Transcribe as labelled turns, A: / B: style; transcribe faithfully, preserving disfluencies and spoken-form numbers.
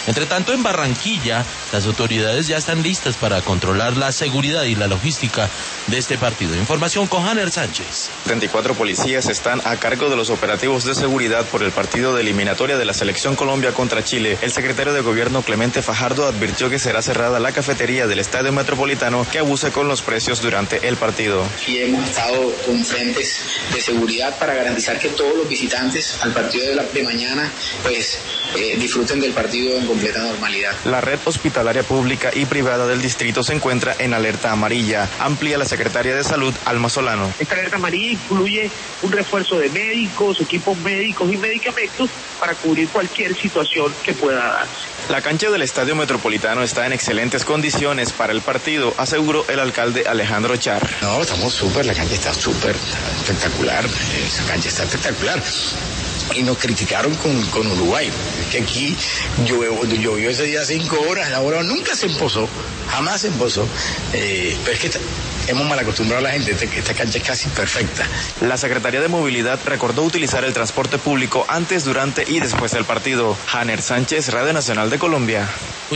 A: Entre tanto, en Barranquilla, las autoridades ya están listas para controlar la seguridad y la logística de este partido. Información con Hanner Sánchez.
B: treinta y cuatro policías están a cargo de los operativos de seguridad por el partido de eliminatoria de la Selección Colombia contra Chile. El secretario de Gobierno Clemente Fajardo advirtió que será cerrada la cafetería del Estadio Metropolitano que abuse con los precios durante el partido.
C: Y hemos estado con frentes de seguridad para garantizar que todos los visitantes al partido de, la, de mañana pues eh, disfruten del partido en completa normalidad.
B: La red hospitalaria pública y privada del distrito se encuentra en alerta amarilla. Amplía la secretaria de Salud, Alma Solano.
D: Esta alerta amarilla incluye un refuerzo de médicos, equipos médicos y medicamentos para cubrir cualquier situación que pueda darse.
B: La cancha del Estadio Metropolitano está en excelentes condiciones para el partido, aseguró el alcalde Alejandro Char.
E: No, estamos súper, la cancha está súper espectacular, esa cancha está espectacular. Y nos criticaron con, con Uruguay, que aquí llovió, llovió ese día cinco horas, la hora nunca se empozó, jamás se empozó, eh, pero es que está, hemos mal acostumbrado a la gente, esta, esta cancha es casi perfecta.
B: La Secretaría de Movilidad recordó utilizar el transporte público antes, durante y después del partido. Hanner Sánchez, Radio Nacional de Colombia.